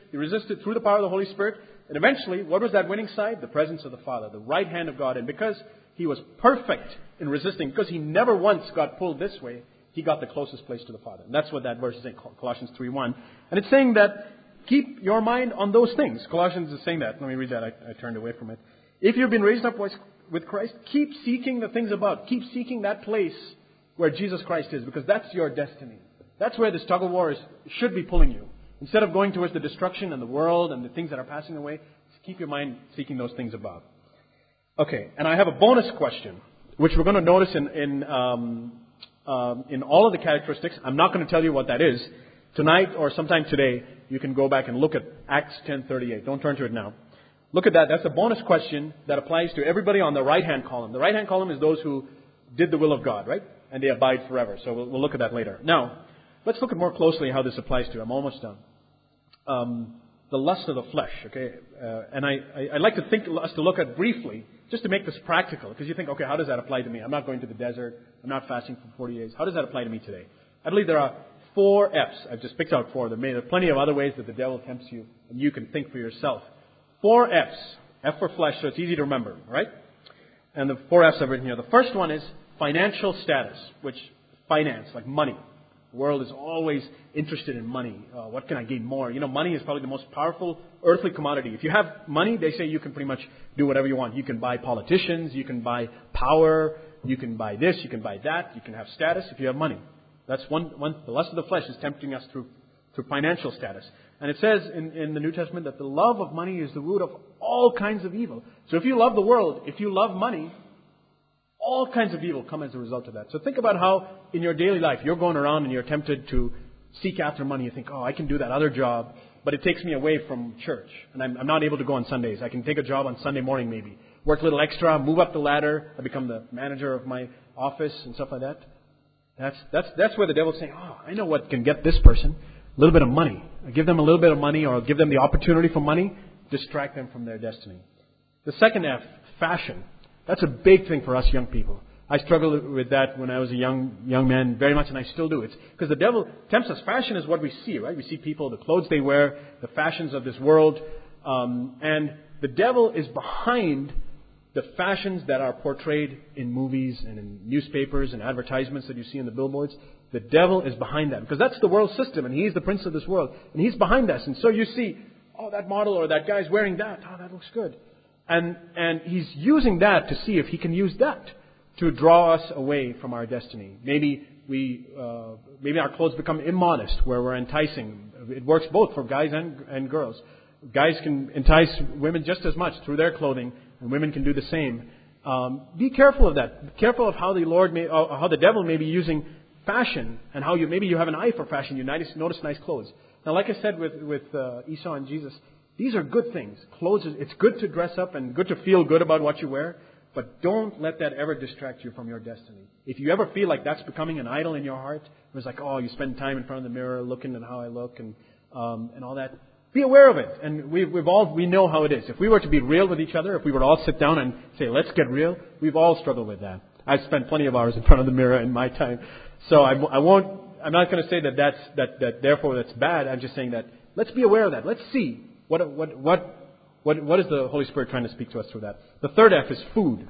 the power of the Holy Spirit. And eventually, what was that winning side? The presence of the Father, the right hand of God. And because he was perfect in resisting, because he never once got pulled this way, he got the closest place to the Father. And that's what that verse is saying, Colossians 3:1. And it's saying that keep your mind on those things. Colossians is saying that. Let me read that. I turned away from it. If you've been raised up with Christ, keep seeking the things above. Keep seeking that place where Jesus Christ is, because that's your destiny. That's where this tug of war should be pulling you. Instead of going towards the destruction and the world and the things that are passing away, keep your mind seeking those things above. Okay, and I have a bonus question, which we're going to notice in all of the characteristics. I'm not going to tell you what that is. Tonight or sometime today, you can go back and look at Acts 10:38. Don't turn to it now. Look at that. That's a bonus question that applies to everybody on the right-hand column. The right-hand column is those who did the will of God, right? And they abide forever. So we'll look at that later. Now, let's look at more closely how this applies to. I'm almost done. The lust of the flesh, okay? And I'd like us to look at briefly, just to make this practical, because you think, okay, how does that apply to me? I'm not going to the desert. I'm not fasting for 40 days. How does that apply to me today? I believe there are 4 F's. I've just picked out 4. There are plenty of other ways that the devil tempts you, and you can think for yourself. 4 F's. F for flesh, so it's easy to remember, right? And the 4 F's I've written here. The first one is financial status, which finance, like money. The world is always interested in money. What can I gain more? You know, money is probably the most powerful earthly commodity. If you have money, they say you can pretty much do whatever you want. You can buy politicians, you can buy power, you can buy this, you can buy that, you can have status if you have money. That's one. The lust of the flesh is tempting us through financial status. And it says in the New Testament that the love of money is the root of all kinds of evil. So if you love the world, if you love money, all kinds of evil come as a result of that. So think about how in your daily life you're going around and you're tempted to seek after money. You think, oh, I can do that other job, but it takes me away from church. And I'm not able to go on Sundays. I can take a job on Sunday morning maybe. Work a little extra, move up the ladder. I become the manager of my office and stuff like that. That's where the devil's saying, oh, I know what can get this person. A little bit of money. I give them a little bit of money, or I'll give them the opportunity for money, distract them from their destiny. The second F, fashion. That's a big thing for us young people. I struggled with that when I was a young man very much, and I still do. It's because the devil tempts us. Fashion is what we see, right? We see people, the clothes they wear, the fashions of this world. And the devil is behind the fashions that are portrayed in movies and in newspapers and advertisements that you see in the billboards. The devil is behind that because that's the world system, and he's the prince of this world. And he's behind us. And so you see, oh, that model or that guy's wearing that. Oh, that looks good. And he's using that to see if he can use that to draw us away from our destiny. Maybe our clothes become immodest, where we're enticing. It works both for guys and girls. Guys can entice women just as much through their clothing, and women can do the same. Be careful of that. Be careful of how how the devil may be using fashion, and how maybe you have an eye for fashion. You notice nice clothes. Now, like I said with Esau and Jesus, these are good things. Clothes, it's good to dress up and good to feel good about what you wear, but don't let that ever distract you from your destiny. If you ever feel like that's becoming an idol in your heart, it's like, oh, you spend time in front of the mirror looking at how I look and all that. Be aware of it. And we know how it is. If we were to be real with each other, if we were to all sit down and say, let's get real, we've all struggled with that. I've spent plenty of hours in front of the mirror in my time. So I'm not going to say that therefore that's bad. I'm just saying that let's be aware of that. Let's see what is the Holy Spirit trying to speak to us through that. The third F is food.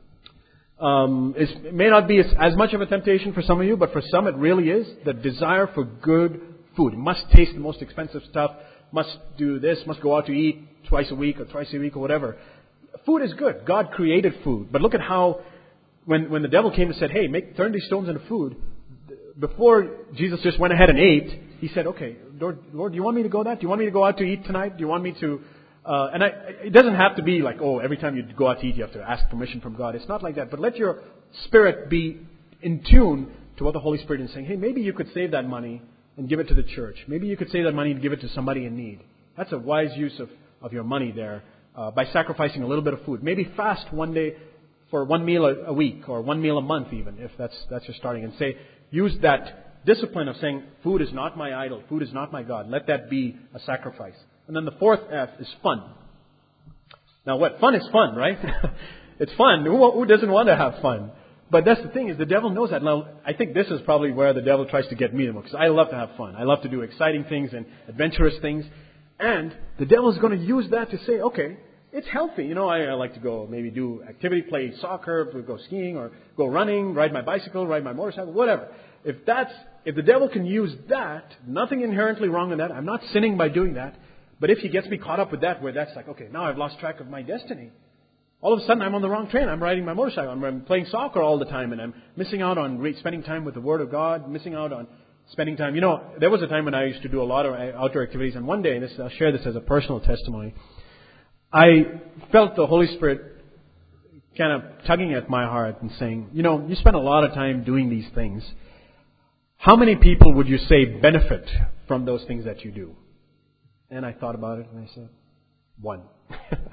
It may not be as much of a temptation for some of you, but for some it really is. The desire for good food. It must taste the most expensive stuff. Must do this. Must go out to eat twice a week or whatever. Food is good. God created food. But look at how when the devil came and said, hey, turn these stones into food, before Jesus just went ahead and ate, he said, okay, Lord, do you want me to go that? Do you want me to go out to eat tonight? Do you want me to... it doesn't have to be like, oh, every time you go out to eat, you have to ask permission from God. It's not like that. But let your spirit be in tune to what the Holy Spirit is saying. Hey, maybe you could save that money and give it to the church. Maybe you could save that money and give it to somebody in need. That's a wise use of your money there by sacrificing a little bit of food. Maybe fast one day for one meal a week or one meal a month even, if that's your starting. And use that discipline of saying, food is not my idol. Food is not my God. Let that be a sacrifice. And then the fourth F is fun. Now fun is fun, right? It's fun. Who doesn't want to have fun? But that's the thing, is the devil knows that. Now, I think this is probably where the devil tries to get me the most, because I love to have fun. I love to do exciting things and adventurous things. And the devil is going to use that to say, okay, it's healthy. You know, I like to go maybe do activity, play soccer, go skiing, or go running, ride my bicycle, ride my motorcycle, whatever. If the devil can use that, nothing inherently wrong in that. I'm not sinning by doing that. But if he gets me caught up with that, where that's like, okay, now I've lost track of my destiny. All of a sudden, I'm on the wrong train. I'm riding my motorcycle. I'm playing soccer all the time, and I'm missing out on spending time with the Word of God, missing out on spending time. You know, there was a time when I used to do a lot of outdoor activities, and one day, I'll share this as a personal testimony, I felt the Holy Spirit kind of tugging at my heart and saying, you know, you spend a lot of time doing these things. How many people would you say benefit from those things that you do? And I thought about it, and I said, one.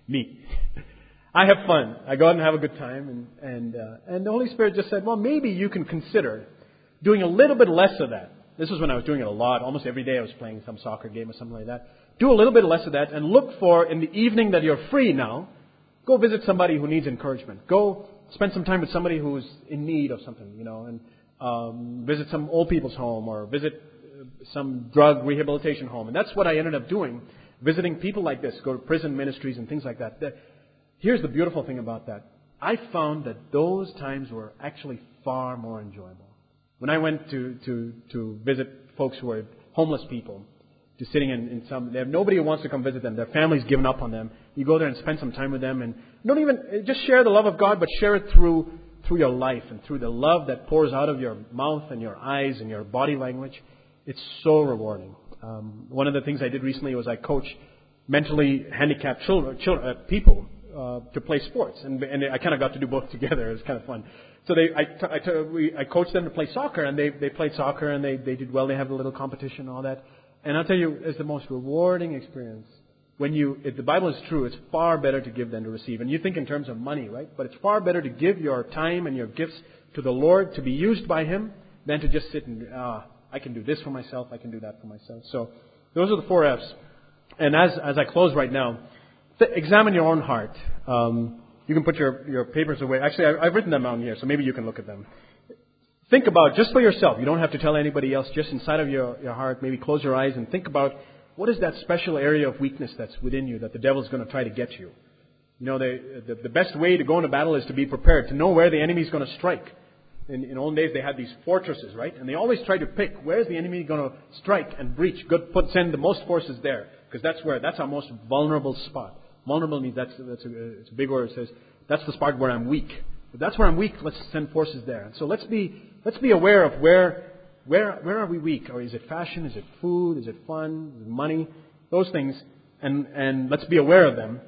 Me. I have fun. I go out and have a good time. And the Holy Spirit just said, well, maybe you can consider doing a little bit less of that. This was when I was doing it a lot. Almost every day I was playing some soccer game or something like that. Do a little bit less of that and look for, in the evening that you're free now, go visit somebody who needs encouragement. Go spend some time with somebody who's in need of something, and visit some old people's home or visit some drug rehabilitation home. And that's what I ended up doing, visiting people like this, go to prison ministries and things like that. Here's the beautiful thing about that. I found that those times were actually far more enjoyable. When I went to visit folks who were homeless people, to sitting in some, they have nobody who wants to come visit them. Their family's given up on them. You go there and spend some time with them, and don't even just share the love of God, but share it through your life and through the love that pours out of your mouth and your eyes and your body language. It's so rewarding. One of the things I did recently was I coached mentally handicapped people to play sports, and I kind of got to do both together. It was kind of fun. So I coached them to play soccer, and they played soccer, and they did well. They have a little competition and all that. And I'll tell you, it's the most rewarding experience. If the Bible is true, it's far better to give than to receive. And you think in terms of money, right? But it's far better to give your time and your gifts to the Lord to be used by Him than to just sit and, I can do this for myself, I can do that for myself. So those are the 4 F's. And as I close right now, examine your own heart. You can put your papers away. Actually, I've written them down here, so maybe you can look at them. Think about, just for yourself, you don't have to tell anybody else, just inside of your heart, maybe close your eyes and think about what is that special area of weakness that's within you that the devil's going to try to get you. The best way to go into battle is to be prepared, to know where the enemy's going to strike. In olden days, they had these fortresses, right? And they always tried to pick, where's the enemy going to strike and breach? Send the most forces there, because that's our most vulnerable spot. Vulnerable means it's a big word. It says, that's the spot where I'm weak. If that's where I'm weak, let's send forces there. And so let's be aware of where are we weak? Or is it fashion? Is it food? Is it fun? Is it money? Those things. And let's be aware of them.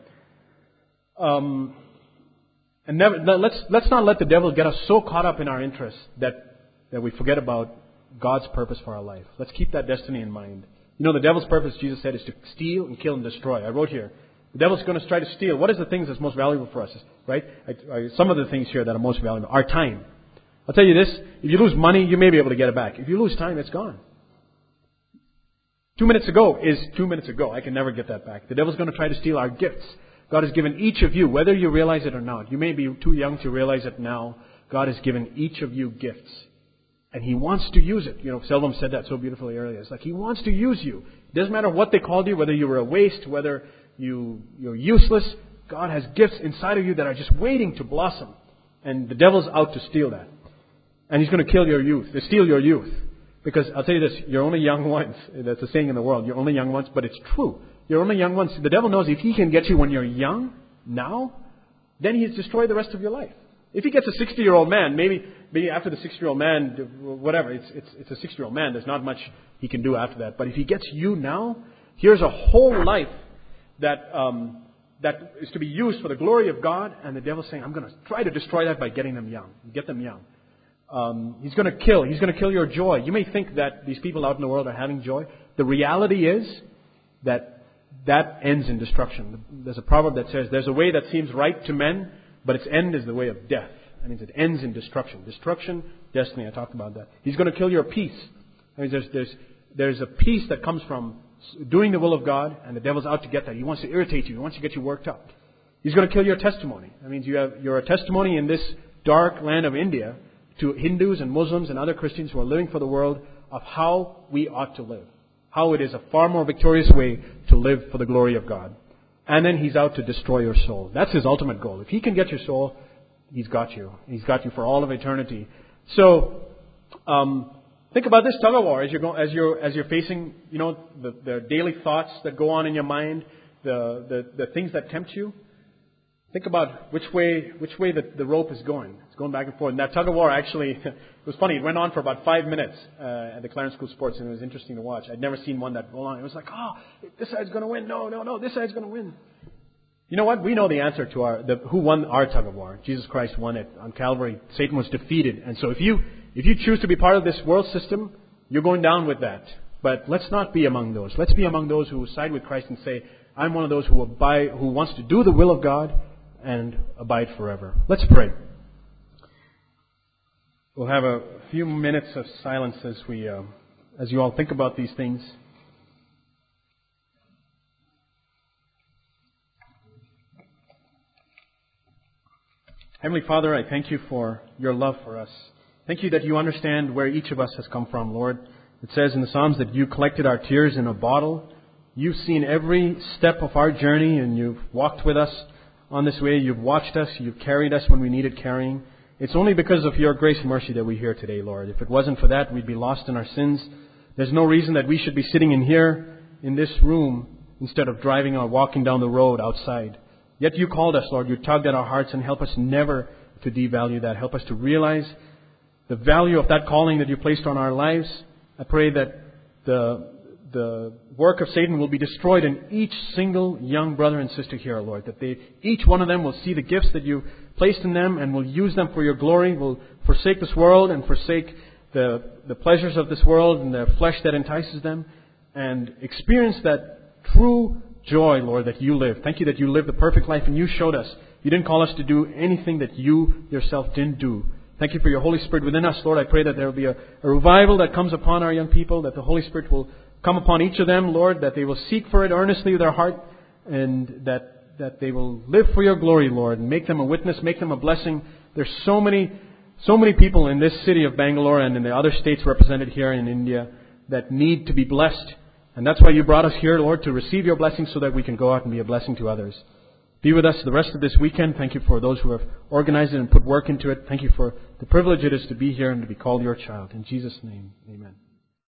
Let's not let the devil get us so caught up in our interests that we forget about God's purpose for our life. Let's keep that destiny in mind. The devil's purpose, Jesus said, is to steal and kill and destroy. I wrote here, the devil's going to try to steal. What is the things that's most valuable for us? Right? Some of the things here that are most valuable. Our time. I'll tell you this. If you lose money, you may be able to get it back. If you lose time, it's gone. 2 minutes ago is 2 minutes ago. I can never get that back. The devil's going to try to steal our gifts. God has given each of you, whether you realize it or not. You may be too young to realize it now. God has given each of you gifts. And He wants to use it. Seldom said that so beautifully earlier. It's like He wants to use you. It doesn't matter what they called you, whether you were a waste, whether you're useless. God has gifts inside of you that are just waiting to blossom. And the devil's out to steal that. And he's going to kill your youth, to steal your youth. Because I'll tell you this, you're only young once. That's a saying in the world. You're only young once, but it's true. You're only young once. The devil knows if he can get you when you're young, now, then he's destroyed the rest of your life. If he gets a 60-year-old man, maybe after the 60-year-old man, whatever, it's a 60-year-old man. There's not much he can do after that. But if he gets you now, here's a whole life that is to be used for the glory of God. And the devil's saying, I'm going to try to destroy that by getting them young. Get them young. He's going to kill. He's going to kill your joy. You may think that these people out in the world are having joy. The reality is that ends in destruction. There's a proverb that says, there's a way that seems right to men, but its end is the way of death. That means it ends in destruction. Destruction, destiny, I talked about that. He's going to kill your peace. I mean, there's a peace that comes from doing the will of God, and the devil's out to get that. He wants to irritate you. He wants to get you worked up. He's going to kill your testimony. That means you're a testimony in this dark land of India to Hindus and Muslims and other Christians who are living for the world of how we ought to live. How it is a far more victorious way to live for the glory of God. And then he's out to destroy your soul. That's his ultimate goal. If he can get your soul, he's got you. He's got you for all of eternity. So, think about this tug of war as you're facing, the daily thoughts that go on in your mind, the things that tempt you. Think about which way the rope is going. It's going back and forth. And that tug of war actually, it was funny. It went on for about 5 minutes at the Clarence School Sports, and it was interesting to watch. I'd never seen one that long. It was like, this side's going to win. No, this side's going to win. You know what? We know the answer to who won our tug of war. Jesus Christ won it on Calvary. Satan was defeated. And so if you choose to be part of this world system, you're going down with that. But let's not be among those. Let's be among those who side with Christ and say, I'm one of those who wants to do the will of God and abide forever. Let's pray. We'll have a few minutes of silence as you all think about these things. Heavenly Father, I thank you for your love for us. Thank you that you understand where each of us has come from, Lord. It says in the Psalms that you collected our tears in a bottle. You've seen every step of our journey and you've walked with us on this way. You've watched us. You've carried us when we needed carrying. It's only because of your grace and mercy that we're here today, Lord. If it wasn't for that, we'd be lost in our sins. There's no reason that we should be sitting in here in this room instead of driving or walking down the road outside. Yet you called us, Lord. You tugged at our hearts and help us never to devalue that. Help us to realize the value of that calling that you placed on our lives. I pray that the work of Satan will be destroyed in each single young brother and sister here, Lord. That each one of them will see the gifts that you placed in them and will use them for your glory, will forsake this world and forsake the pleasures of this world and the flesh that entices them, and experience that true joy, Lord, that you live. Thank you that you lived the perfect life and you showed us. You didn't call us to do anything that you yourself didn't do. Thank you for your Holy Spirit within us, Lord. I pray that there will be a revival that comes upon our young people, that the Holy Spirit will come upon each of them, Lord, that they will seek for it earnestly with their heart, and that they will live for your glory, Lord, and make them a witness, make them a blessing. There's so many people in this city of Bangalore and in the other states represented here in India that need to be blessed. And that's why you brought us here, Lord, to receive your blessings so that we can go out and be a blessing to others. Be with us the rest of this weekend. Thank you for those who have organized it and put work into it. Thank you for the privilege it is to be here and to be called your child. In Jesus' name, amen.